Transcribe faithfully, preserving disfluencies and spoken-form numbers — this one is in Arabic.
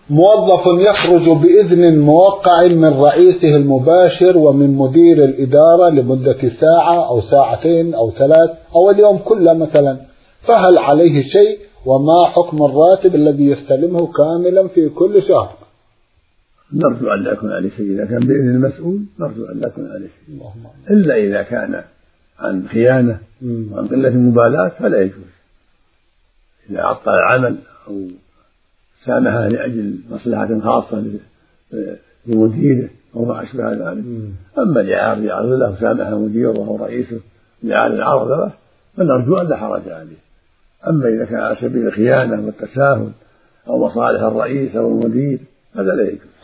موظف يخرج بإذن موقع من رئيسه المباشر ومن مدير الإدارة لمدة ساعة أو ساعتين أو ثلاث أو اليوم كله مثلا، فهل عليه شيء؟ وما حكم الراتب الذي يستلمه كاملا في كل شهر؟ نرجو أن لا يكون عليه شيء. إذا كان بإذن المسؤول نرجو أن لا يكون عليه شيء، إلا إذا كان عن خيانة وعن قلة مبالاة فلا يجوز. إذا عطل العمل أو سامحه لأجل مصلحة خاصة لمديره أو ما أشبه ذلك. أما لعارض يعرض له سامحه مديره أو رئيسه لعارض عرض له فنرجو أن لا حرج عليه. أما إذا كان على سبيل الخيانة والتساهل أو مصالح الرئيس أو المدير هذا لا يجوز.